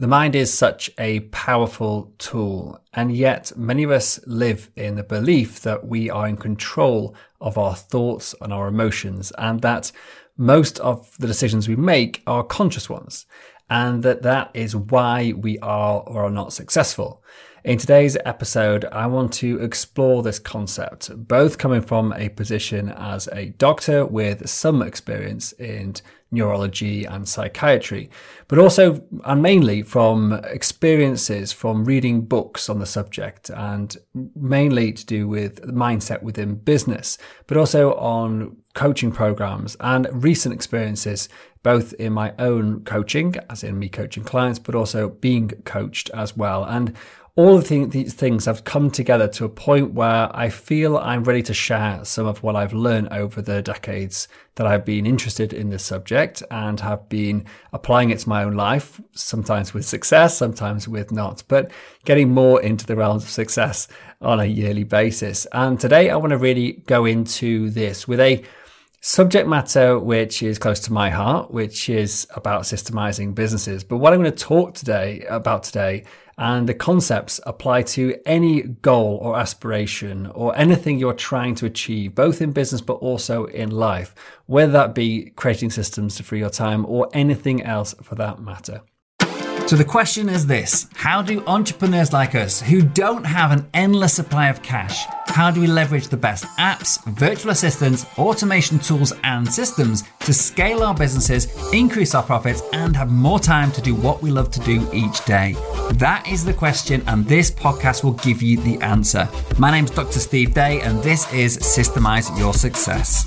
The mind is such a powerful tool, and yet many of us live in the belief that we are in control of our thoughts and our emotions, and that most of the decisions we make are conscious ones, and that is why we are or are not successful. In today's episode, I want to explore this concept, both coming from a position as a doctor with some experience in neurology and psychiatry, but also and mainly from experiences from reading books on the subject, and mainly to do with mindset within business, but also on coaching programs and recent experiences, both in my own coaching, as in me coaching clients, but also being coached as well. And all of these things have come together to a point where I feel I'm ready to share some of what I've learned over the decades that I've been interested in this subject and have been applying it to my own life, sometimes with success, sometimes with not, but getting more into the realms of success on a yearly basis. And today I want to really go into this with a subject matter which is close to my heart, which is about systemizing businesses. But what I'm going to talk about today and the concepts apply to any goal or aspiration or anything you're trying to achieve, both in business but also in life, whether that be creating systems to free your time or anything else for that matter. So the question is this: how do entrepreneurs like us who don't have an endless supply of cash, how do we leverage the best apps, virtual assistants, automation tools and systems to scale our businesses, increase our profits and have more time to do what we love to do each day? That is the question, and this podcast will give you the answer. My name's Dr. Steve Day and this is Systemize Your Success.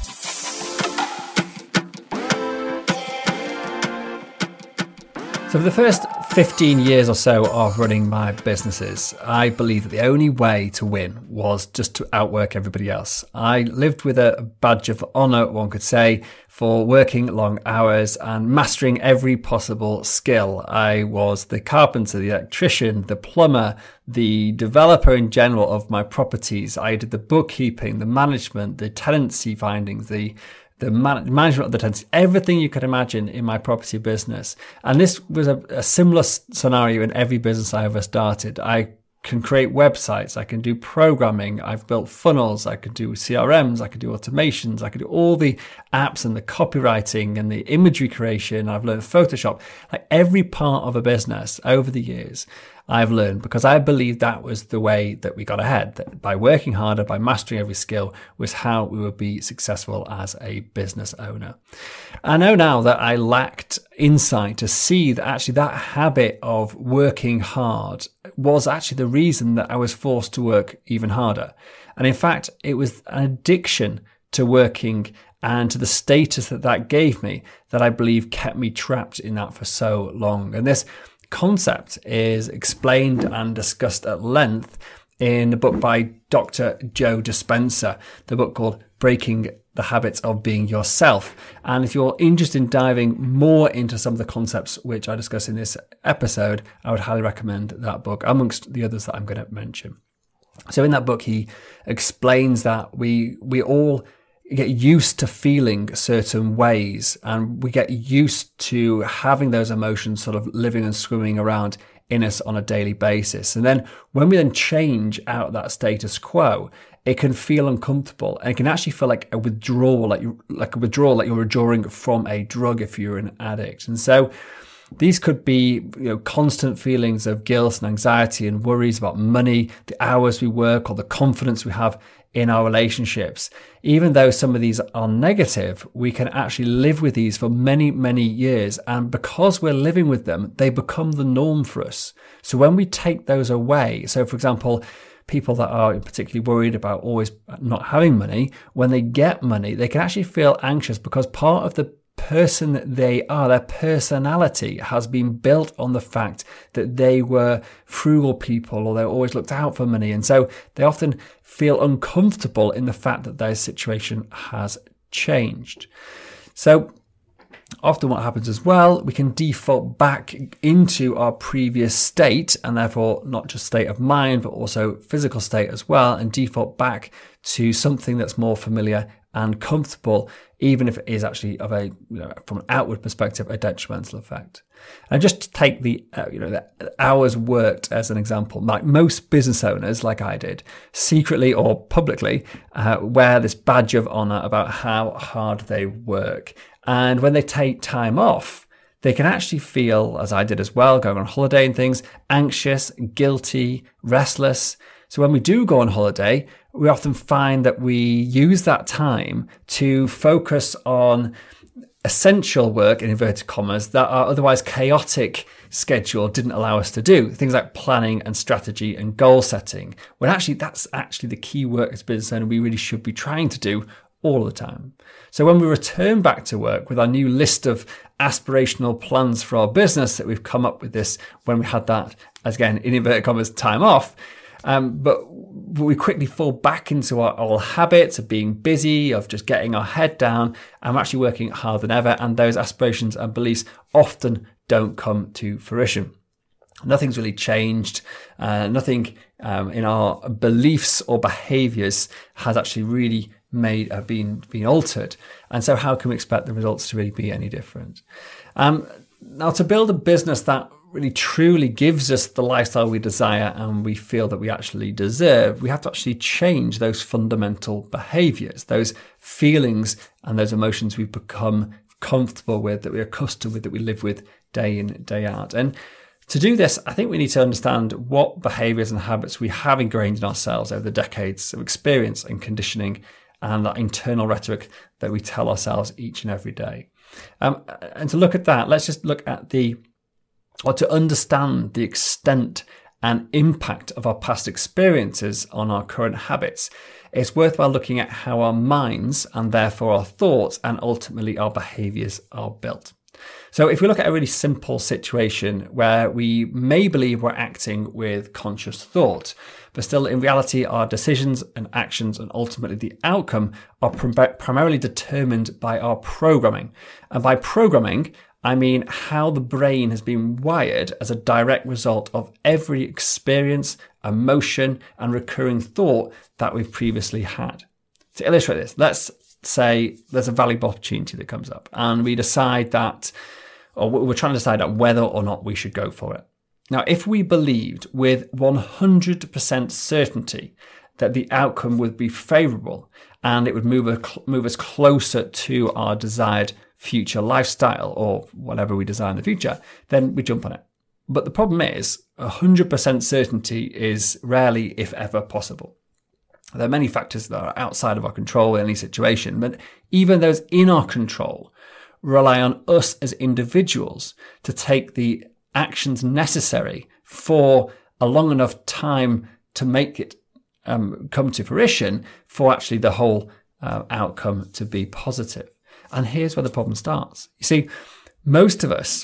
So for the first 15 years or so of running my businesses, I believed that the only way to win was just to outwork everybody else. I lived with a badge of honor, one could say, for working long hours and mastering every possible skill. I was the carpenter, the electrician, the plumber, the developer in general of my properties. I did the bookkeeping, the management, the tenancy findings, the management of the tenants, everything you could imagine in my property business. And this was a similar scenario in every business I ever started. I can create websites, I can do programming, I've built funnels, I could do CRMs, I could do automations, I could do all the apps and the copywriting and the imagery creation. I've learned Photoshop, like every part of a business over the years. I've learned because I believed that was the way that we got ahead, that by working harder, by mastering every skill was how we would be successful as a business owner. I know now that I lacked insight to see that actually that habit of working hard was actually the reason that I was forced to work even harder. And in fact, it was an addiction to working and to the status that gave me that I believe kept me trapped in that for so long. And this concept is explained and discussed at length in a book by Dr. Joe Dispenza, the book called Breaking the Habits of Being Yourself. And if you're interested in diving more into some of the concepts which I discuss in this episode, I would highly recommend that book, amongst the others that I'm going to mention. So in that book, he explains that we all get used to feeling certain ways, and we get used to having those emotions sort of living and swimming around in us on a daily basis. And then when we then change out that status quo, it can feel uncomfortable, and it can actually feel like a withdrawal, like you're withdrawing from a drug if you're an addict. And so these could be, constant feelings of guilt and anxiety and worries about money, the hours we work, or the confidence we have in our relationships. Even though some of these are negative, we can actually live with these for many, many years. And because we're living with them, they become the norm for us. So when we take those away, so for example, people that are particularly worried about always not having money, when they get money, they can actually feel anxious because part of the person that they are, their personality has been built on the fact that they were frugal people or they always looked out for money. And so they often feel uncomfortable in the fact that their situation has changed. So often what happens as well, we can default back into our previous state, and therefore not just state of mind, but also physical state as well, and default back to something that's more familiar and comfortable, even if it is actually of a, from an outward perspective, a detrimental effect. And just to take the hours worked as an example, like most business owners, like I did, secretly or publicly, wear this badge of honor about how hard they work. And when they take time off, they can actually feel, as I did as well, going on holiday and things, anxious, guilty, restless. So when we do go on holiday, we often find that we use that time to focus on essential work, in inverted commas, that our otherwise chaotic schedule didn't allow us to do. Things like planning and strategy and goal setting. When actually, that's actually the key work as a business owner we really should be trying to do all the time. So when we return back to work with our new list of aspirational plans for our business that we've come up with this when we had that, as again, in inverted commas, time off, but we quickly fall back into our old habits of being busy, of just getting our head down, and actually working harder than ever. And those aspirations and beliefs often don't come to fruition. Nothing's really changed. Nothing in our beliefs or behaviors has actually really been altered. And so how can we expect the results to really be any different? Now, to build a business that really truly gives us the lifestyle we desire and we feel that we actually deserve, we have to actually change those fundamental behaviors, those feelings and those emotions we've become comfortable with, that we're accustomed with, that we live with day in, day out. And to do this, I think we need to understand what behaviors and habits we have ingrained in ourselves over the decades of experience and conditioning and that internal rhetoric that we tell ourselves each and every day. And to look at that, let's just look at to understand the extent and impact of our past experiences on our current habits. It's worthwhile looking at how our minds and therefore our thoughts and ultimately our behaviors are built. So if we look at a really simple situation where we may believe we're acting with conscious thought, but still in reality our decisions and actions and ultimately the outcome are primarily determined by our programming. And by programming, I mean how the brain has been wired as a direct result of every experience, emotion, and recurring thought that we've previously had. To illustrate this, let's say there's a valuable opportunity that comes up and we decide that, or we're trying to decide whether or not we should go for it. Now, if we believed with 100% certainty that the outcome would be favorable and it would move us closer to our desired future lifestyle or whatever we desire in the future, then we jump on it. But the problem is 100% certainty is rarely, if ever, possible. There are many factors that are outside of our control in any situation, but even those in our control rely on us as individuals to take the actions necessary for a long enough time to make it come to fruition for actually the whole outcome to be positive. And here's where the problem starts. You see, most of us,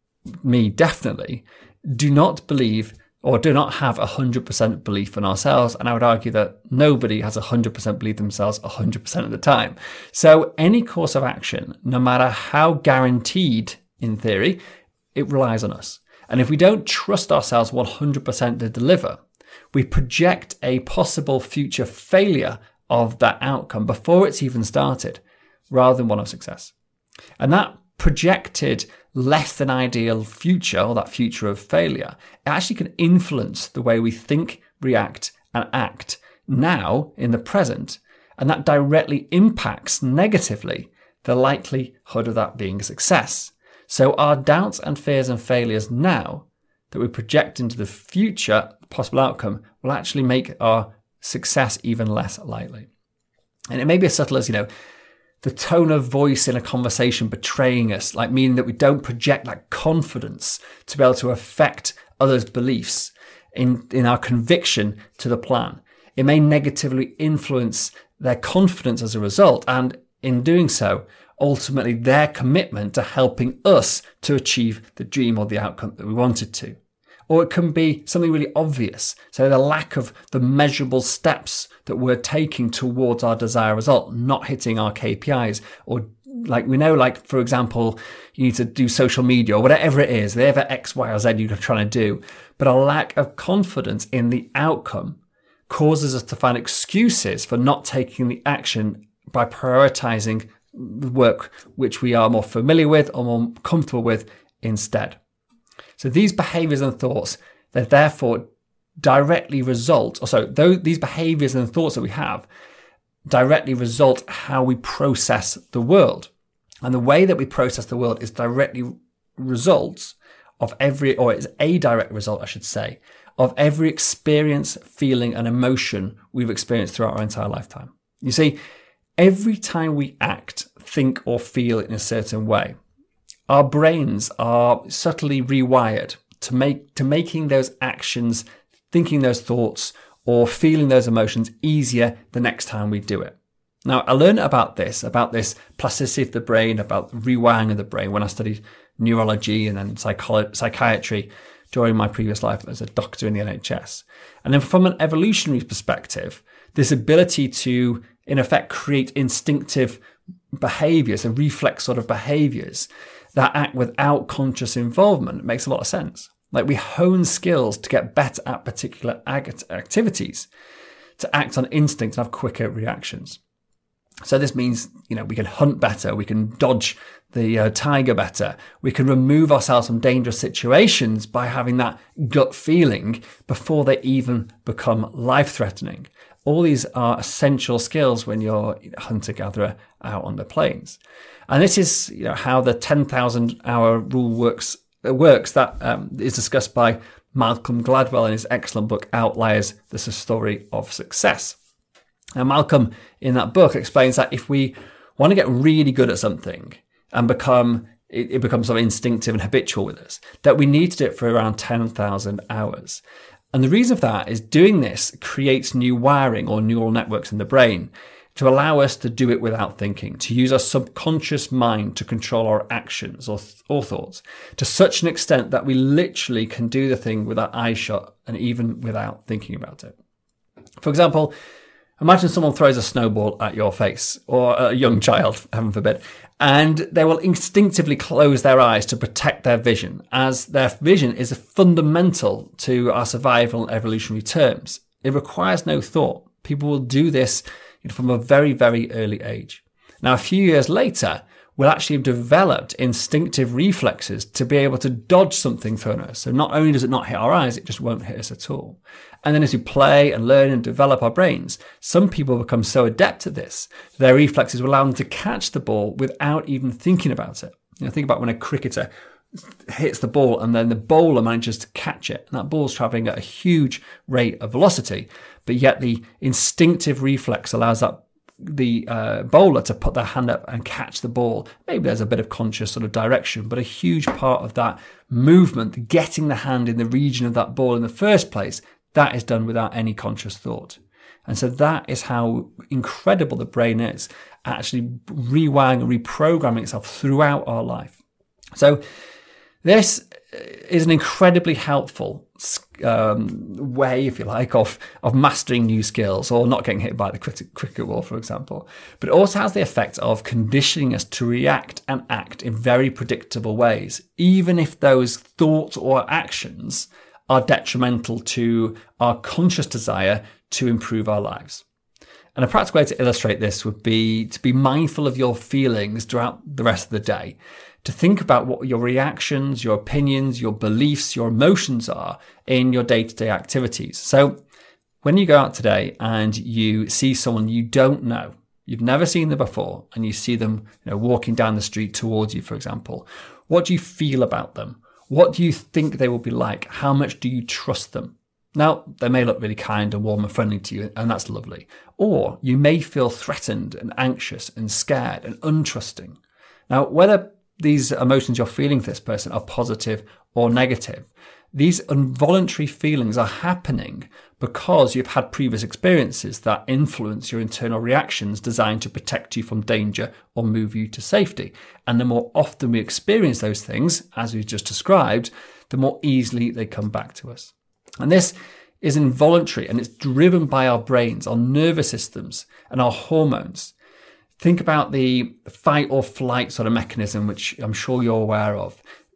me definitely, do not believe or do not have 100% belief in ourselves. And I would argue that nobody has 100% belief in themselves 100% of the time. So any course of action, no matter how guaranteed in theory, it relies on us. And if we don't trust ourselves 100% to deliver, we project a possible future failure of that outcome before it's even started, rather than one of success. And that projected less than ideal future, or that future of failure, it actually can influence the way we think, react, and act now in the present. And that directly impacts negatively the likelihood of that being a success. So our doubts and fears and failures now that we project into the future possible outcome will actually make our success even less likely. And it may be as subtle as, the tone of voice in a conversation betraying us, like meaning that we don't project that confidence to be able to affect others' beliefs in our conviction to the plan. It may negatively influence their confidence as a result, and in doing so, ultimately their commitment to helping us to achieve the dream or the outcome that we wanted to. Or it can be something really obvious. So the lack of the measurable steps that we're taking towards our desired result, not hitting our KPIs, or for example, you need to do social media or whatever it is, whatever X, Y, or Z you're trying to do. But a lack of confidence in the outcome causes us to find excuses for not taking the action by prioritizing the work which we are more familiar with or more comfortable with instead. So these behaviors and thoughts, they therefore directly result, these behaviors and thoughts that we have directly result how we process the world. And the way that we process the world is directly results of is a direct result, I should say, of every experience, feeling, and emotion we've experienced throughout our entire lifetime. You see, every time we act, think, or feel in a certain way, our brains are subtly rewired to making those actions, thinking those thoughts, or feeling those emotions easier the next time we do it. Now, I learned about this plasticity of the brain, about rewiring of the brain when I studied neurology and then psychiatry during my previous life as a doctor in the NHS. And then from an evolutionary perspective, this ability to, in effect, create instinctive behaviors and reflex sort of behaviors that act without conscious involvement makes a lot of sense. Like, we hone skills to get better at particular activities, to act on instinct and have quicker reactions. So this means, we can hunt better, we can dodge the tiger better, we can remove ourselves from dangerous situations by having that gut feeling before they even become life-threatening. All these are essential skills when you're a hunter-gatherer out on the plains. And this is how the 10,000 hour rule works. That is discussed by Malcolm Gladwell in his excellent book, Outliers, This is a Story of Success. And Malcolm, in that book, explains that if we want to get really good at something and it becomes sort of instinctive and habitual with us, that we need to do it for around 10,000 hours. And the reason for that is doing this creates new wiring or neural networks in the brain to allow us to do it without thinking, to use our subconscious mind to control our actions or thoughts to such an extent that we literally can do the thing with our eyes shut and even without thinking about it. For example, imagine someone throws a snowball at your face, or a young child, heaven forbid, and they will instinctively close their eyes to protect their vision, as their vision is fundamental to our survival in evolutionary terms. It requires no thought. People will do this from a very, very early age. Now, a few years later, we'll actually have developed instinctive reflexes to be able to dodge something thrown at us. So not only does it not hit our eyes, it just won't hit us at all. And then as we play and learn and develop our brains, some people become so adept at this, their reflexes will allow them to catch the ball without even thinking about it. Think about when a cricketer hits the ball and then the bowler manages to catch it. And that ball's traveling at a huge rate of velocity, but yet the instinctive reflex allows the bowler to put their hand up and catch the ball. Maybe there's a bit of conscious sort of direction, but a huge part of that movement, getting the hand in the region of that ball in the first place, that is done without any conscious thought. And so that is how incredible the brain is, actually rewiring and reprogramming itself throughout our life. So this is an incredibly helpful way, if you like, of mastering new skills or not getting hit by the cricket ball, for example. But it also has the effect of conditioning us to react and act in very predictable ways, even if those thoughts or actions are detrimental to our conscious desire to improve our lives. And a practical way to illustrate this would be to be mindful of your feelings throughout the rest of the day, to think about what your reactions, your opinions, your beliefs, your emotions are in your day-to-day activities. So when you go out today and you see someone you don't know, you've never seen them before, and you see them walking down the street towards you, for example, what do you feel about them? What do you think they will be like? How much do you trust them? Now, they may look really kind and warm and friendly to you, and that's lovely. Or you may feel threatened and anxious and scared and untrusting. Now, whether these emotions you're feeling for this person are positive or negative, these involuntary feelings are happening because you've had previous experiences that influence your internal reactions designed to protect you from danger or move you to safety. And the more often we experience those things, as we've just described, the more easily they come back to us. And this is involuntary, and it's driven by our brains, our nervous systems, and our hormones. Think about the fight or flight sort of mechanism, which I'm sure you're aware of.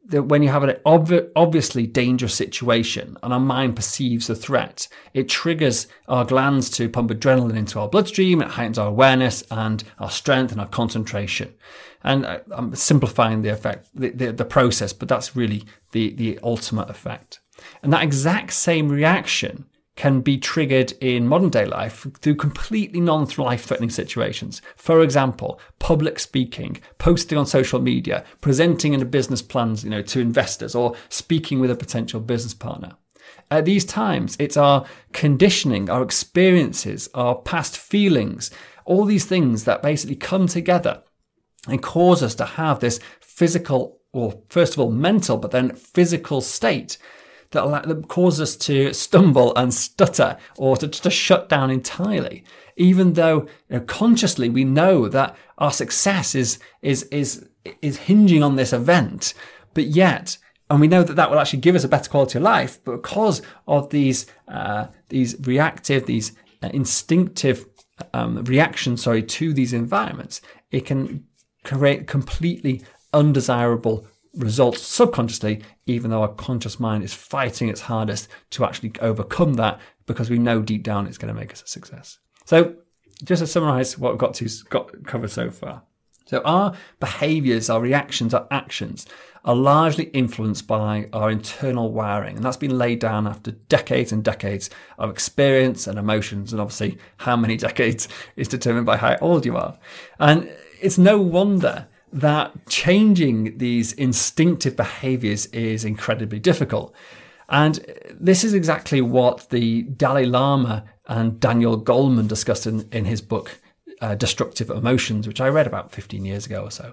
that when you have an obviously dangerous situation and our mind perceives a threat, it triggers our glands to pump adrenaline into our bloodstream. It heightens our awareness and our strength and our concentration. And I'm simplifying the effect, the process, but that's really the ultimate effect. And that exact same reaction can be triggered in modern day life through completely non-life-threatening situations. For example, public speaking, posting on social media, presenting in a business plans, to investors, or speaking with a potential business partner. At these times, it's our conditioning, our experiences, our past feelings, all these things that basically come together and cause us to have this physical, or first of all mental, but then physical state that causes us to stumble and stutter, or to shut down entirely, even though consciously we know that our success is hinging on this event, but yet, and we know that will actually give us a better quality of life, but because of these instinctive reactions, to these environments, it can create completely undesirable results subconsciously, even though our conscious mind is fighting its hardest to actually overcome that, because we know deep down it's going to make us a success. So just to summarize what we've got covered so far. So our behaviors, our reactions, our actions are largely influenced by our internal wiring. And that's been laid down after decades and decades of experience and emotions. And obviously how many decades is determined by how old you are. And it's no wonder that changing these instinctive behaviors is incredibly difficult. And this is exactly what the Dalai Lama and Daniel Goleman discussed in his book, Destructive Emotions, which I read about 15 years ago or so.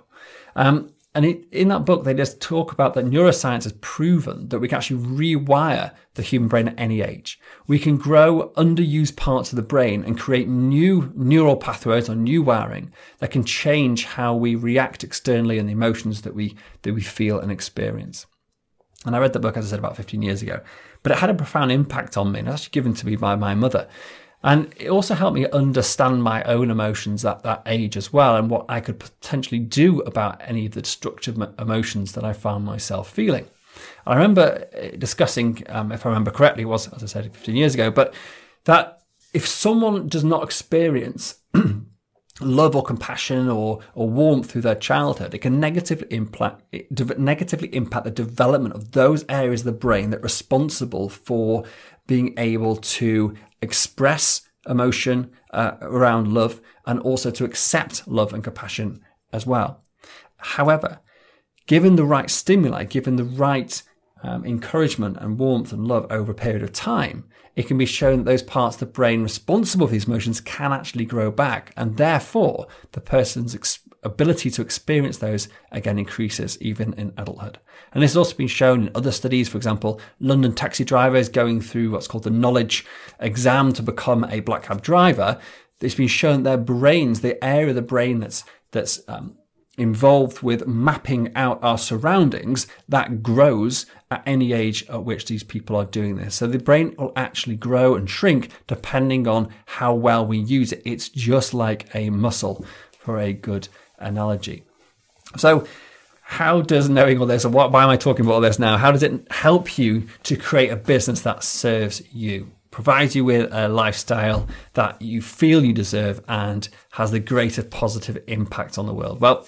In that book, they just talk about that neuroscience has proven that we can actually rewire the human brain at any age. We can grow underused parts of the brain and create new neural pathways or new wiring that can change how we react externally and the emotions that we feel and experience. And I read the book, as I said, about 15 years ago, but it had a profound impact on me, and it was actually given to me by my mother. And it also helped me understand my own emotions at that age as well, and what I could potentially do about any of the destructive emotions that I found myself feeling. I remember discussing, if I remember correctly, it was, as I said, 15 years ago, but that if someone does not experience love or compassion or warmth through their childhood, it can negatively impact the development of those areas of the brain that are responsible for being able to express emotion around love, and also to accept love and compassion as well. However, given the right stimuli, given the right encouragement and warmth and love over a period of time, it can be shown that those parts of the brain responsible for these emotions can actually grow back, and therefore the person's ability to experience those again increases even in adulthood. And this has also been shown in other studies. For example, London taxi drivers going through what's called the knowledge exam to become a black cab driver. It's been shown their brains, the area of the brain that's involved with mapping out our surroundings, that grows at any age at which these people are doing this. So the brain will actually grow and shrink depending on how well we use it. It's just like a muscle, for a good analogy. So how does knowing all this, and why am I talking about all this now? How does it help you to create a business that serves you, provides you with a lifestyle that you feel you deserve, and has the greatest positive impact on the world? Well,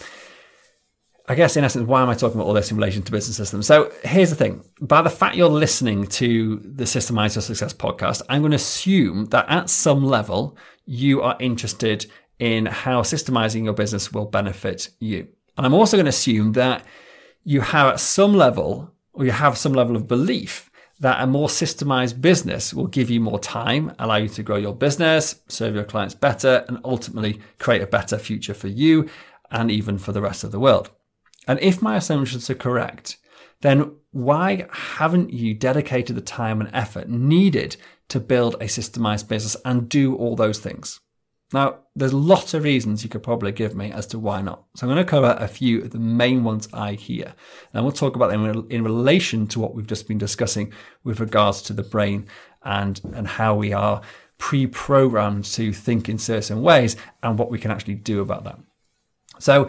I guess in essence, why am I talking about all this in relation to business systems? So here's the thing. By the fact you're listening to the Systemize Your Success podcast, I'm going to assume that at some level, you are interested in how systemizing your business will benefit you. And I'm also going to assume that you have some level of belief that a more systemized business will give you more time, allow you to grow your business, serve your clients better, and ultimately create a better future for you and even for the rest of the world. And if my assumptions are correct, then why haven't you dedicated the time and effort needed to build a systemized business and do all those things? Now, there's lots of reasons you could probably give me as to why not. So I'm going to cover a few of the main ones I hear. And we'll talk about them in relation to what we've just been discussing with regards to the brain and how we are pre-programmed to think in certain ways and what we can actually do about that. So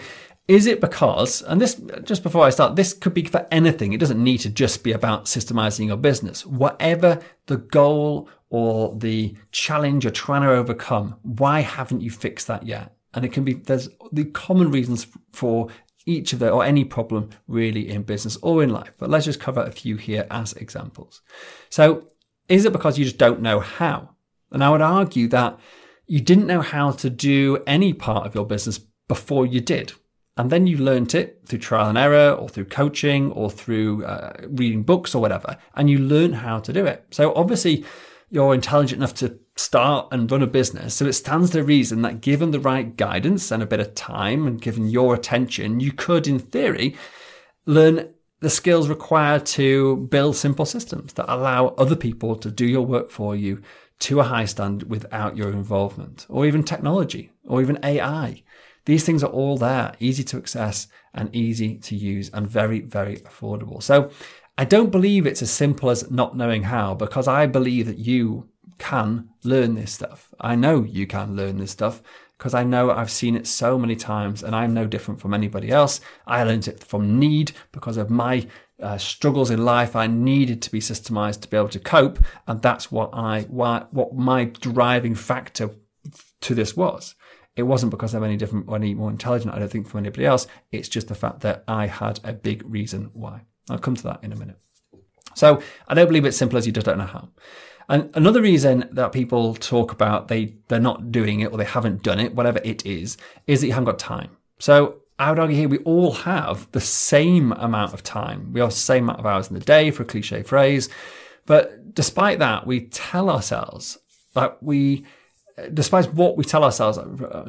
Is it because, and this, just before I start, this could be for anything. It doesn't need to just be about systemizing your business. Whatever the goal or the challenge you're trying to overcome, why haven't you fixed that yet? And it can be, there's the common reasons for each of the, or any problem really in business or in life. But let's just cover a few here as examples. So is it because you just don't know how? And I would argue that you didn't know how to do any part of your business before you did. And then you learnt it through trial and error or through coaching or through reading books or whatever. And you learn how to do it. So obviously you're intelligent enough to start and run a business. So it stands to reason that given the right guidance and a bit of time and given your attention, you could, in theory, learn the skills required to build simple systems that allow other people to do your work for you to a high standard without your involvement, or even technology, or even AI. These things are all there, easy to access and easy to use and very, very affordable. So I don't believe it's as simple as not knowing how, because I believe that you can learn this stuff. I know you can learn this stuff because I know I've seen it so many times and I'm no different from anybody else. I learned it from need because of my struggles in life. I needed to be systemized to be able to cope. And that's what my driving factor to this was. It wasn't because I'm any different or any more intelligent, I don't think, from anybody else. It's just the fact that I had a big reason why. I'll come to that in a minute. So I don't believe it's simple as you just don't know how. And another reason that people talk about they're not doing it or they haven't done it, whatever it is that you haven't got time. So I would argue here we all have the same amount of time. We have the same amount of hours in the day, for a cliche phrase. But despite that, we tell ourselves that despite what we tell ourselves,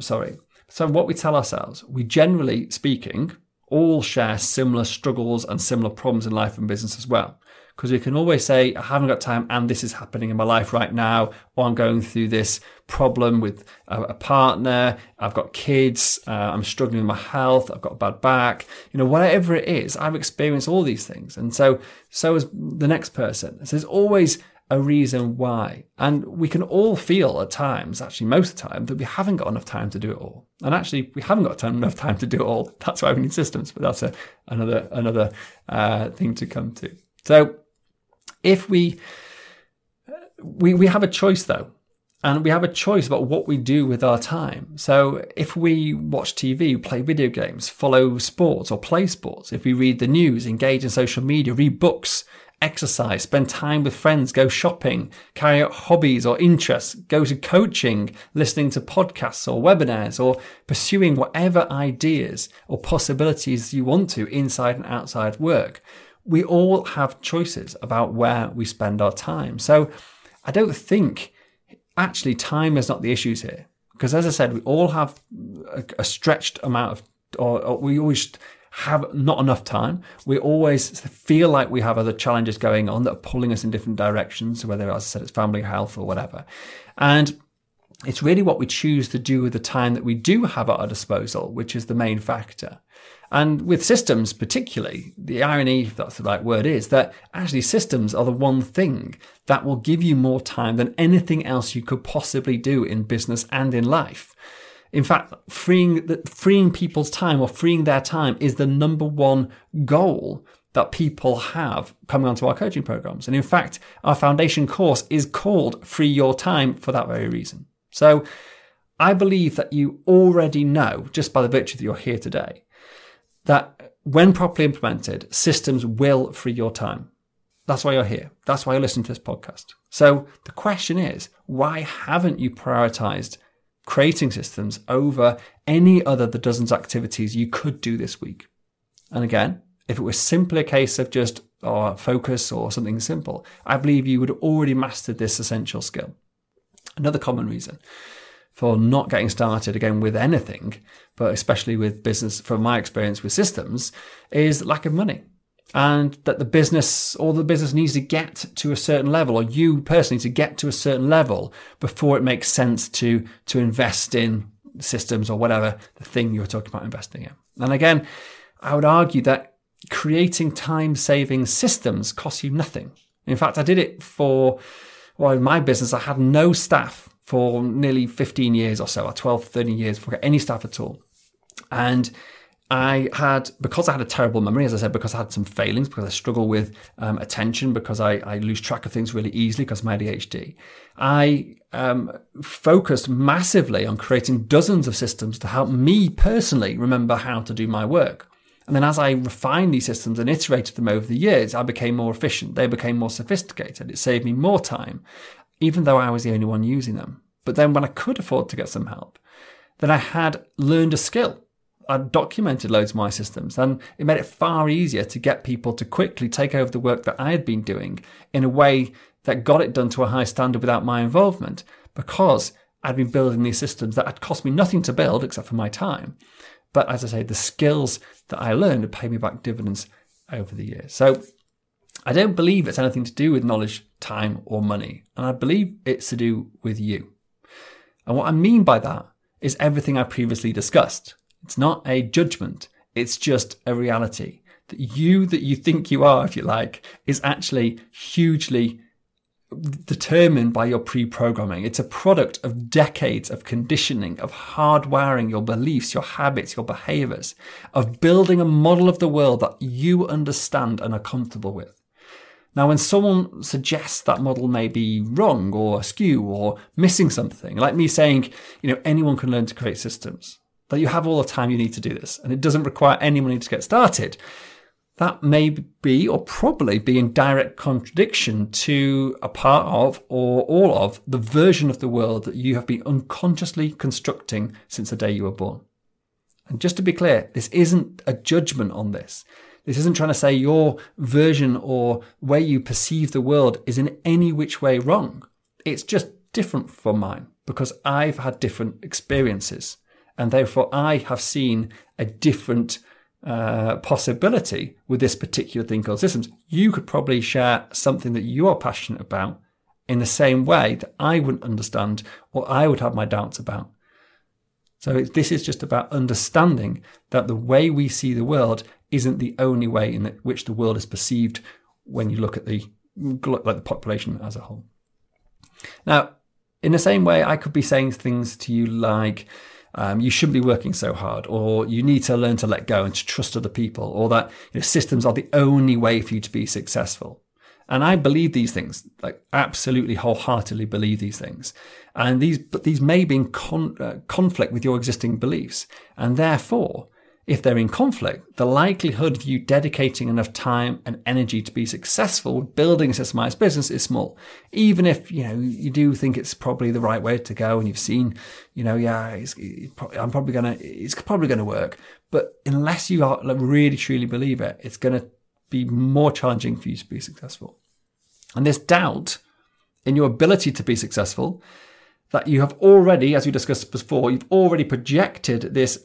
we generally speaking all share similar struggles and similar problems in life and business as well. Because we can always say, I haven't got time and this is happening in my life right now, or I'm going through this problem with a partner, I've got kids, I'm struggling with my health, I've got a bad back, whatever it is, I've experienced all these things. And so is the next person. So there's always a reason why. And we can all feel at times, actually most of the time, that we haven't got enough time to do it all. And actually, we haven't got enough time to do it all. That's why we need systems, but that's another thing to come to. So if we have a choice though, and we have a choice about what we do with our time. So if we watch TV, play video games, follow sports or play sports, if we read the news, engage in social media, read books, exercise, spend time with friends, go shopping, carry out hobbies or interests, go to coaching, listening to podcasts or webinars, or pursuing whatever ideas or possibilities you want to inside and outside work. We all have choices about where we spend our time. So I don't think actually time is not the issues here. Because as I said, we all have a stretched amount of, or we always have not enough time. We always feel like we have other challenges going on that are pulling us in different directions, whether, as I said, it's family, health or whatever. And it's really what we choose to do with the time that we do have at our disposal, which is the main factor. And with systems particularly, the irony, if that's the right word, is that actually systems are the one thing that will give you more time than anything else you could possibly do in business and in life. In fact, freeing people's time or freeing their time is the number one goal that people have coming onto our coaching programs. And in fact, our foundation course is called Free Your Time for that very reason. So I believe that you already know, just by the virtue that you're here today, that when properly implemented, systems will free your time. That's why you're here. That's why you're listening to this podcast. So the question is, why haven't you prioritized creating systems over any other the dozens of activities you could do this week? And again, if it was simply a case of just focus or something simple, I believe you would have already mastered this essential skill. Another common reason for not getting started again with anything, but especially with business, from my experience with systems, is lack of money. And that the business needs to get to a certain level, or you personally to get to a certain level before it makes sense to invest in systems or whatever the thing you were talking about investing in. And again, I would argue that creating time-saving systems costs you nothing. In fact, I did it in my business, I had no staff for nearly 15 years or so, or 12, 13 years before I got any staff at all. And because I had a terrible memory, as I said, because I had some failings, because I struggle with attention, because I lose track of things really easily because of my ADHD, I focused massively on creating dozens of systems to help me personally remember how to do my work. And then as I refined these systems and iterated them over the years, I became more efficient. They became more sophisticated. It saved me more time, even though I was the only one using them. But then when I could afford to get some help, then I had learned a skill. I'd documented loads of my systems, and it made it far easier to get people to quickly take over the work that I had been doing in a way that got it done to a high standard without my involvement, because I'd been building these systems that had cost me nothing to build except for my time. But as I say, the skills that I learned have paid me back dividends over the years. So I don't believe it's anything to do with knowledge, time, or money. And I believe it's to do with you. And what I mean by that is everything I previously discussed. It's not a judgment. It's just a reality that you think you are, if you like, is actually hugely determined by your pre-programming. It's a product of decades of conditioning, of hardwiring your beliefs, your habits, your behaviors, of building a model of the world that you understand and are comfortable with. Now, when someone suggests that model may be wrong or askew or missing something, like me saying, anyone can learn to create systems, that you have all the time you need to do this, and it doesn't require any money to get started, that may be or probably be in direct contradiction to a part of or all of the version of the world that you have been unconsciously constructing since the day you were born. And just to be clear, this isn't a judgment on this. This isn't trying to say your version or way you perceive the world is in any which way wrong. It's just different from mine because I've had different experiences, and therefore I have seen a different possibility with this particular thing called systems. You could probably share something that you are passionate about in the same way that I wouldn't understand or I would have my doubts about. So this is just about understanding that the way we see the world isn't the only way in which the world is perceived when you look at the population as a whole. Now, in the same way, I could be saying things to you like, you shouldn't be working so hard, or you need to learn to let go and to trust other people, or that systems are the only way for you to be successful. And I believe these things, like absolutely wholeheartedly believe these things. And these may be in conflict with your existing beliefs. And therefore, if they're in conflict, the likelihood of you dedicating enough time and energy to be successful with building a systemized business is small. Even if, you do think it's probably the right way to go and you've seen, it's probably going to work. But unless you are really truly believe it, it's going to be more challenging for you to be successful. And this doubt in your ability to be successful, that you have already, as we discussed before, you've already projected this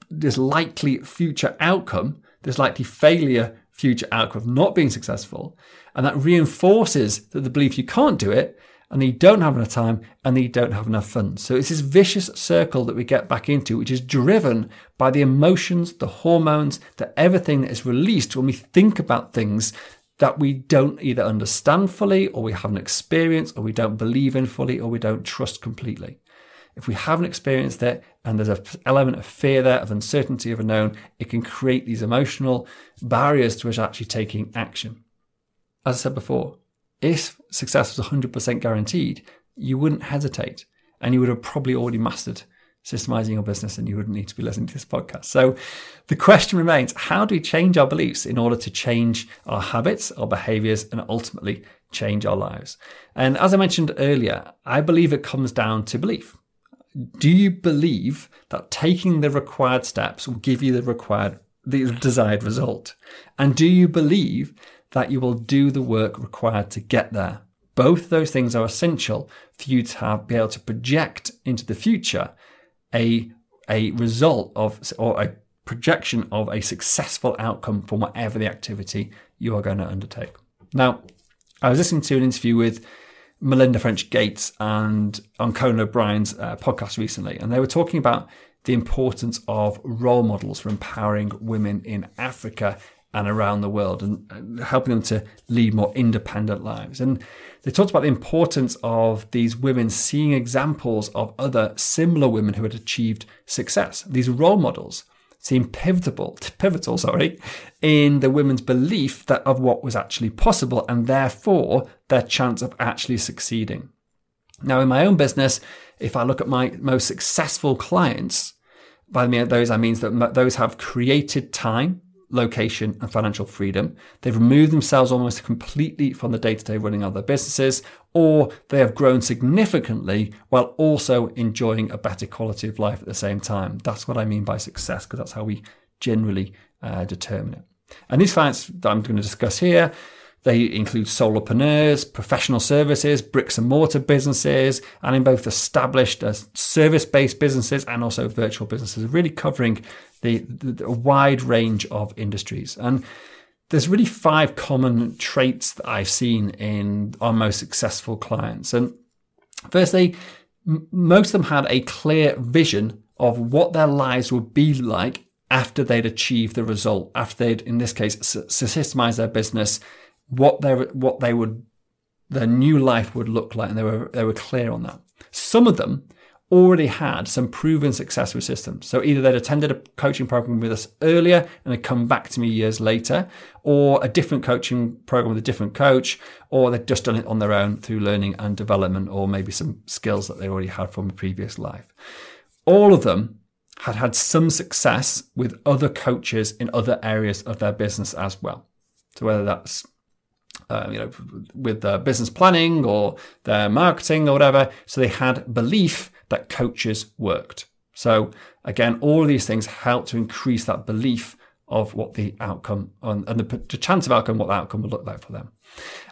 likely future outcome, this likely failure future outcome of not being successful. And that reinforces that the belief you can't do it, and that you don't have enough time, and that you don't have enough funds. So it's this vicious circle that we get back into, which is driven by the emotions, the hormones, everything that is released when we think about things that we don't either understand fully, or we haven't experienced, or we don't believe in fully, or we don't trust completely. If we haven't experienced it and there's an element of fear there, of uncertainty of unknown, it can create these emotional barriers to us actually taking action. As I said before, if success was 100% guaranteed, you wouldn't hesitate and you would have probably already mastered systemizing your business and you wouldn't need to be listening to this podcast. So the question remains, how do we change our beliefs in order to change our habits, our behaviors, and ultimately change our lives? And as I mentioned earlier, I believe it comes down to belief. Do you believe that taking the required steps will give you the desired result? And do you believe that you will do the work required to get there? Both those things are essential for you to be able to project into the future a result of, or a projection of a successful outcome from whatever the activity you are going to undertake. Now, I was listening to an interview with Melinda French Gates and on Conan O'Brien's podcast recently, and they were talking about the importance of role models for empowering women in Africa and around the world and helping them to lead more independent lives. And they talked about the importance of these women seeing examples of other similar women who had achieved success, these role models, seemed pivotal, in the women's belief that of what was actually possible, and therefore their chance of actually succeeding. Now, in my own business, if I look at my most successful clients, by those I mean that those have created time, location, and financial freedom. They've removed themselves almost completely from the day-to-day running of their businesses, or they have grown significantly while also enjoying a better quality of life at the same time. That's what I mean by success, because that's how we generally determine it. And these clients that I'm going to discuss here, they include solopreneurs, professional services, bricks and mortar businesses, and in both established service-based businesses and also virtual businesses, really covering the wide range of industries. And there's really 5 common traits that I've seen in our most successful clients. And firstly, most of them had a clear vision of what their lives would be like after they'd achieved the result, after they'd, in this case, systemized their business, their new life would look like, and they were clear on that. Some of them already had some proven success with systems. So either they'd attended a coaching program with us earlier and had come back to me years later, or a different coaching program with a different coach, or they'd just done it on their own through learning and development, or maybe some skills that they already had from a previous life. All of them had had some success with other coaches in other areas of their business as well. So whether that's with their business planning or their marketing or whatever. So they had belief that coaches worked. So again, all of these things help to increase that belief of what the outcome and the chance of outcome, what the outcome would look like for them.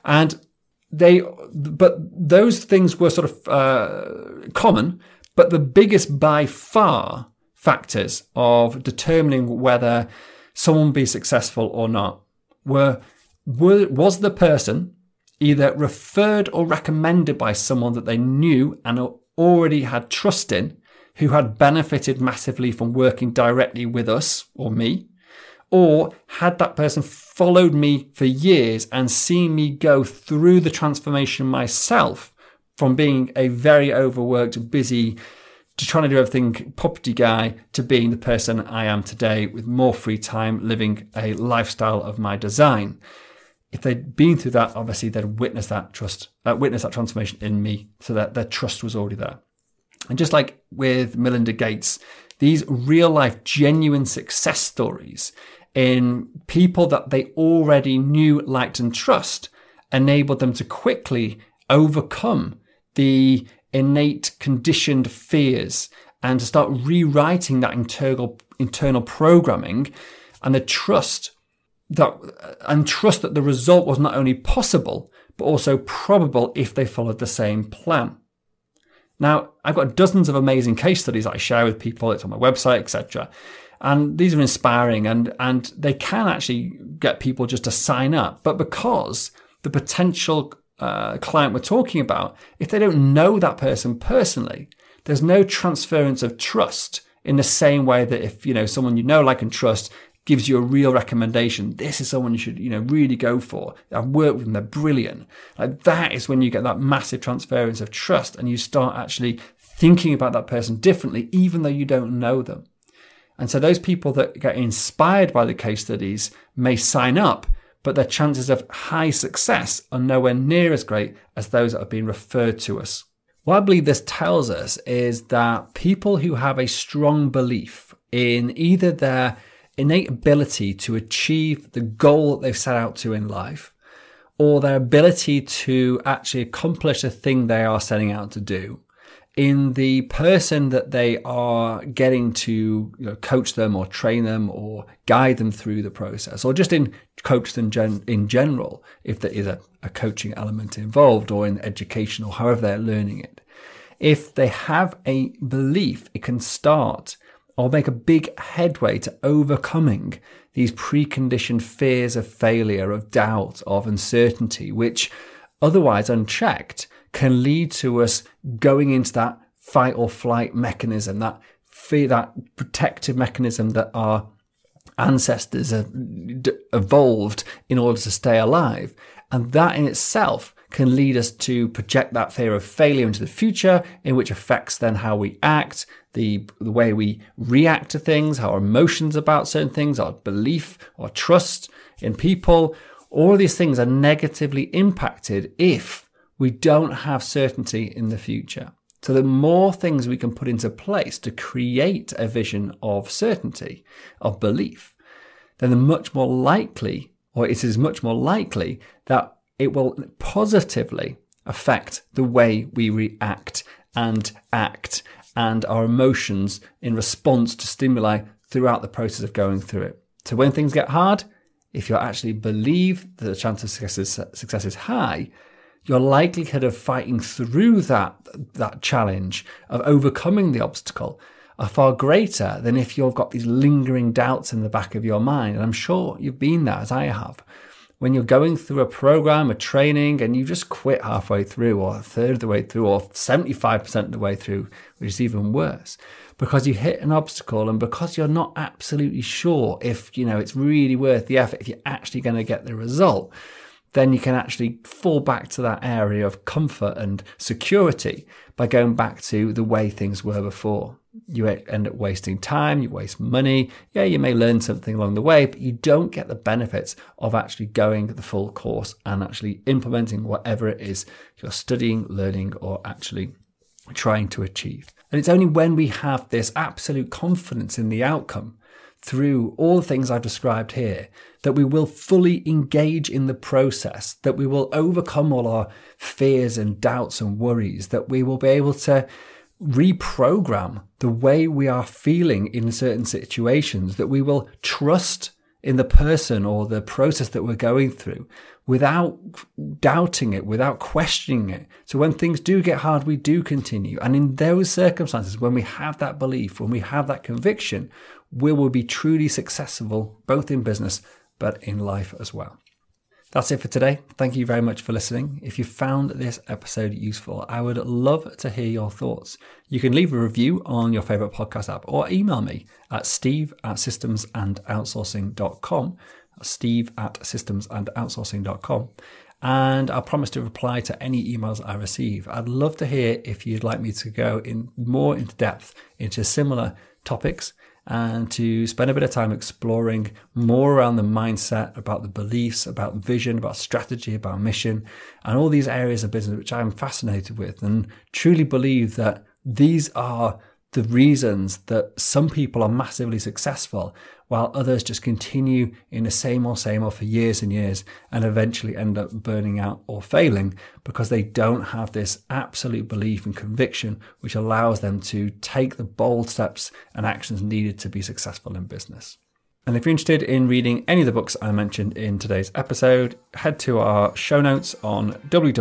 But those things were sort of common, but the biggest by far factors of determining whether someone will be successful or not was the person either referred or recommended by someone that they knew and already had trust in, who had benefited massively from working directly with us or me, or had that person followed me for years and seen me go through the transformation myself from being a very overworked, busy, to trying to do everything property guy to being the person I am today with more free time, living a lifestyle of my design. If they'd been through that, obviously they'd witnessed that transformation in me, so that their trust was already there. And just like with Melinda Gates, these real life, genuine success stories in people that they already knew, liked, and trust enabled them to quickly overcome the innate conditioned fears and to start rewriting that internal programming and the trust that the result was not only possible, but also probable if they followed the same plan. Now, I've got dozens of amazing case studies I share with people. It's on my website, etc. And these are inspiring and they can actually get people just to sign up. But because the potential client we're talking about, if they don't know that person personally, there's no transference of trust in the same way that if, someone like and trust gives you a real recommendation. This is someone you should, really go for. I've worked with them. They're brilliant. Like that is when you get that massive transference of trust and you start actually thinking about that person differently, even though you don't know them. And so those people that get inspired by the case studies may sign up, but their chances of high success are nowhere near as great as those that have been referred to us. What I believe this tells us is that people who have a strong belief in either their innate ability to achieve the goal that they've set out to in life, or their ability to actually accomplish the thing they are setting out to do, in the person that they are getting to coach them or train them or guide them through the process, or just in coach them in general, if there is a coaching element involved, or in education, or however they're learning it. If they have a belief, it can start or make a big headway to overcoming these preconditioned fears of failure, of doubt, of uncertainty, which otherwise unchecked can lead to us going into that fight or flight mechanism, that fear, that protective mechanism that our ancestors have evolved in order to stay alive. And that in itself can lead us to project that fear of failure into the future, in which affects then how we act, the way we react to things, our emotions about certain things, our belief or trust in people. All of these things are negatively impacted if we don't have certainty in the future. So the more things we can put into place to create a vision of certainty, of belief, then it is much more likely that it will positively affect the way we react and act and our emotions in response to stimuli throughout the process of going through it. So when things get hard, if you actually believe that the chance of success is high, your likelihood of fighting through that challenge, of overcoming the obstacle, are far greater than if you've got these lingering doubts in the back of your mind. And I'm sure you've been there, as I have. When you're going through a program, a training, and you just quit halfway through, or a third of the way through, or 75% of the way through, which is even worse, because you hit an obstacle and because you're not absolutely sure if, it's really worth the effort, if you're actually going to get the result, then you can actually fall back to that area of comfort and security by going back to the way things were before. You end up wasting time, you waste money. Yeah, you may learn something along the way, but you don't get the benefits of actually going the full course and actually implementing whatever it is you're studying, learning, or actually trying to achieve. And it's only when we have this absolute confidence in the outcome through all the things I've described here that we will fully engage in the process, that we will overcome all our fears and doubts and worries, that we will be able to reprogram the way we are feeling in certain situations, that we will trust in the person or the process that we're going through without doubting it, without questioning it. So when things do get hard, we do continue. And in those circumstances, when we have that belief, when we have that conviction, we will be truly successful, both in business, but in life as well. That's it for today. Thank you very much for listening. If you found this episode useful, I would love to hear your thoughts. You can leave a review on your favorite podcast app or email me at steve@systems-and-outsourcing.com. steve@systems-and-outsourcing.com. And I'll promise to reply to any emails I receive. I'd love to hear if you'd like me to go more into depth into similar topics, and to spend a bit of time exploring more around the mindset, about the beliefs, about vision, about strategy, about mission, and all these areas of business which I'm fascinated with, and truly believe that these are the reasons that some people are massively successful while others just continue in the same old for years and years and eventually end up burning out or failing because they don't have this absolute belief and conviction which allows them to take the bold steps and actions needed to be successful in business. And if you're interested in reading any of the books I mentioned in today's episode, head to our show notes on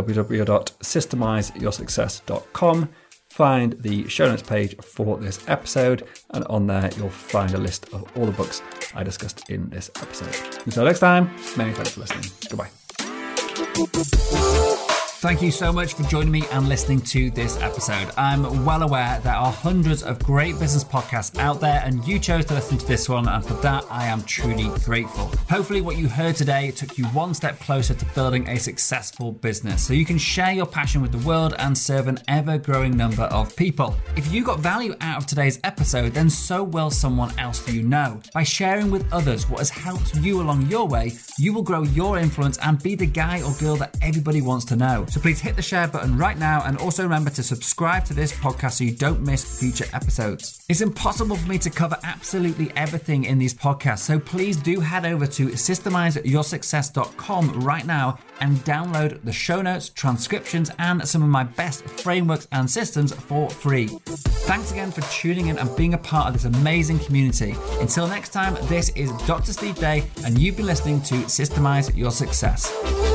www.systemizeyoursuccess.com. Find the show notes page for this episode, and on there you'll find a list of all the books I discussed in this episode. Until next time, many thanks for listening. Goodbye. Thank you so much for joining me and listening to this episode. I'm well aware there are hundreds of great business podcasts out there, and you chose to listen to this one, and for that I am truly grateful. Hopefully what you heard today took you one step closer to building a successful business so you can share your passion with the world and serve an ever-growing number of people. If you got value out of today's episode, then so will someone else that you know. By sharing with others what has helped you along your way, you will grow your influence and be the guy or girl that everybody wants to know. So please hit the share button right now, and also remember to subscribe to this podcast so you don't miss future episodes. It's impossible for me to cover absolutely everything in these podcasts, so please do head over to systemizeyoursuccess.com right now and download the show notes, transcriptions, and some of my best frameworks and systems for free. Thanks again for tuning in and being a part of this amazing community. Until next time, this is Dr. Steve Day, and you've been listening to Systemize Your Success.